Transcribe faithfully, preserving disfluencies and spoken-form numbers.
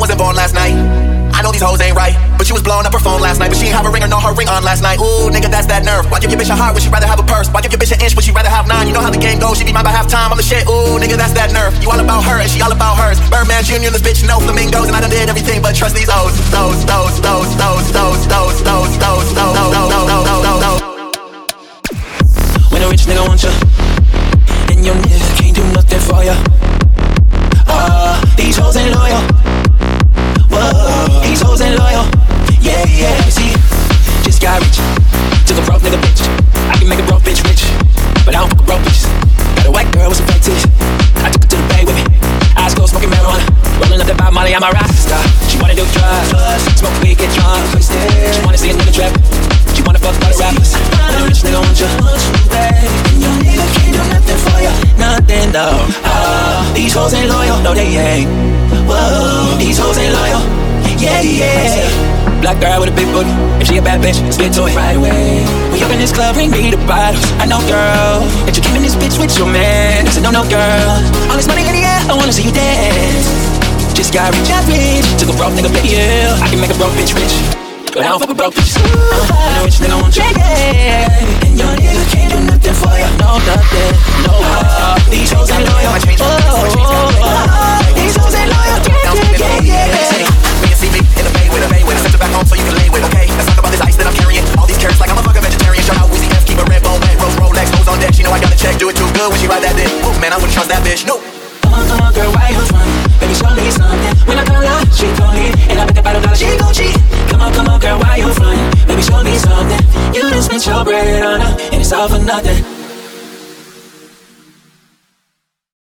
wasn't born last night. I know these hoes ain't right, but she was blowing up her phone last night. But she ain't have a ring or no her ring on last night. Ooh, nigga, that's that nerve. Why give your bitch a heart when she rather have a purse? Why give your bitch an inch when she rather have nine? You know how the game goes, she be mine by halftime. I'm the shit, ooh, nigga, that's that nerve. You all about her and she all about hers. Birdman Junior, this bitch, no flamingos. And I done did everything but trust these O's. Those, those, those, those, those, those, those, those, those, those, those, those, those. When a rich nigga want you, and your nigga can't do nothing for you. Uh, these hoes ain't loyal. Whoa, these hoes ain't loyal. Yeah, yeah, see, just got rich. Took a broke nigga bitch. I can make a broke bitch rich, but I don't fuck a broke bitches. Got a white girl with some fake titties. I took her to the bay with me. Eyes closed, smoking marijuana. Rolling up that Bob Molly, I'm a rock star. She wanna do drugs, smoke weed, get drunk. She wanna see a nigga trap. She wanna fuck all the rappers. When a rich nigga want you, and your nigga can't do nothing for you. Nothing though. Uh, these hoes ain't loyal, no they ain't. Whoa, these hoes ain't loyal. Yeah, yeah. Black girl with a big booty. If she a bad bitch, spit to it right away. We up in this club, bring me the bottles. I know, girl, that you came in this bitch with your man. I said, no, no, girl. All this money in the air, I wanna see you dance. Just got rich, got rich. Took a broke nigga, baby, yeah. I can make a broke bitch rich, but I don't fuck with broke bitches. And a rich nigga want you, yeah. And your nigga can't do nothing for you. No, nothing, no. Uh, these hoes ain't loyal. Oh, oh, oh, these hoes ain't loyal. Yeah, yeah, yeah. When you see me in the bay with a bay with a sent back home so you can lay with, okay? Let's talk about this ice that I'm carrying. All these carrots like I'm a fucking vegetarian. Shout out Uzi F, keep a red bone, red rose, Rolex, nose on deck. She know I got the check, do it too good when she ride that dick. Oh man, I wouldn't trust that bitch, no. Come on, come on, girl, why you from? Baby, show me something. When I call her, she gon' leave. And I bet that bottle dollar, she gon' cheat. Come on, come on, girl, why you from? Baby, show me something. You done spent your bread on her, and it's all for nothing.